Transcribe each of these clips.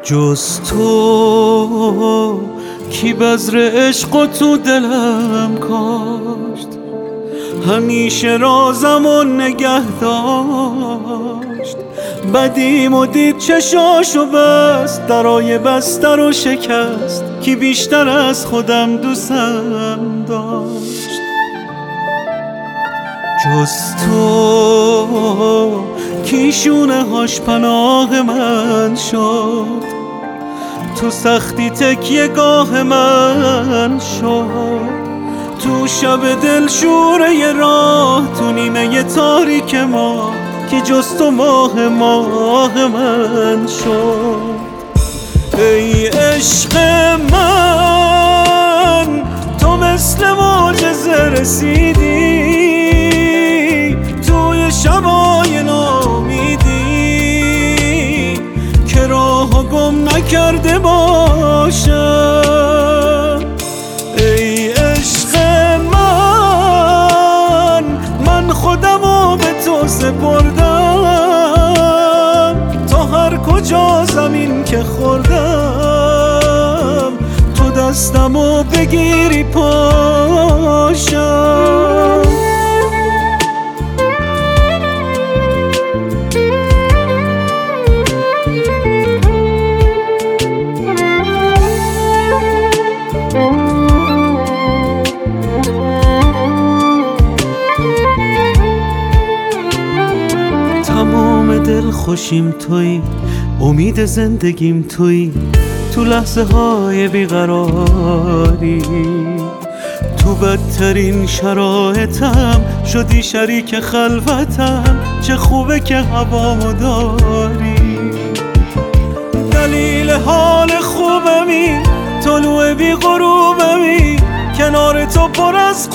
جز تو کی بذر عشق و تو دلم کاشت، همیشه رازم و نگه داشت. بدیم و دید چشاشو بست، درای بسته رو شکست، کی بیشتر از خودم دوستم داشت. جز تو کی شونه هاش پناه من شد، تو سختی تکیه گاه من شد. تو شب دلشوره راه، تو نیمه تاریک ما، کی جز تو ماه من شد. ای عشق من، تو مثل معجزه رسیدی توی شبای نامیدی، که راهو گم نکرده باشم. ای عشق من خودمو به تو سپردم، تا هر کجا زمین که خوردم، تو دستمو بگیری پاشم. تمام دل خوشیم توی، امید زندگیم توی، تو لحظه های بیقراری، تو بدترین شرایطم شدی شریک خلوتم. چه خوبه که هوامو داری، دلیل حال خوبمی، طلوع بی غروبمی، کنار تو پر از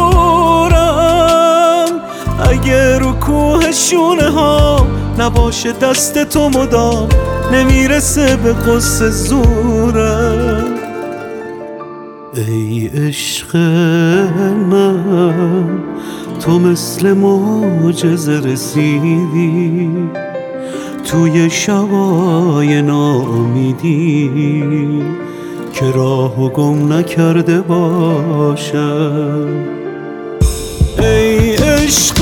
غرورم. اگه رو کوه شونه ها نباشه دست تو مدام، نمیرسه به قصه زورم. ای عشق من، تو مثل معجزه رسیدی توی شبای ناامیدی، که راهو گم نکرده باشم. ای عشق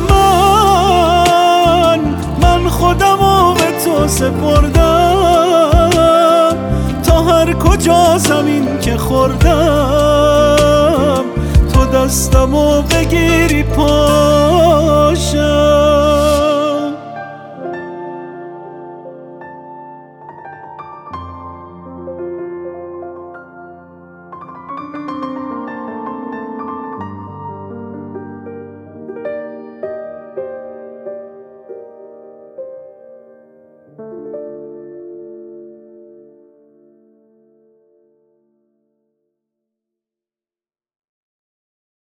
من خودمو به تو سپردم، تا هر کجا زمین که خوردم، تو دستمو بگیری پاشم.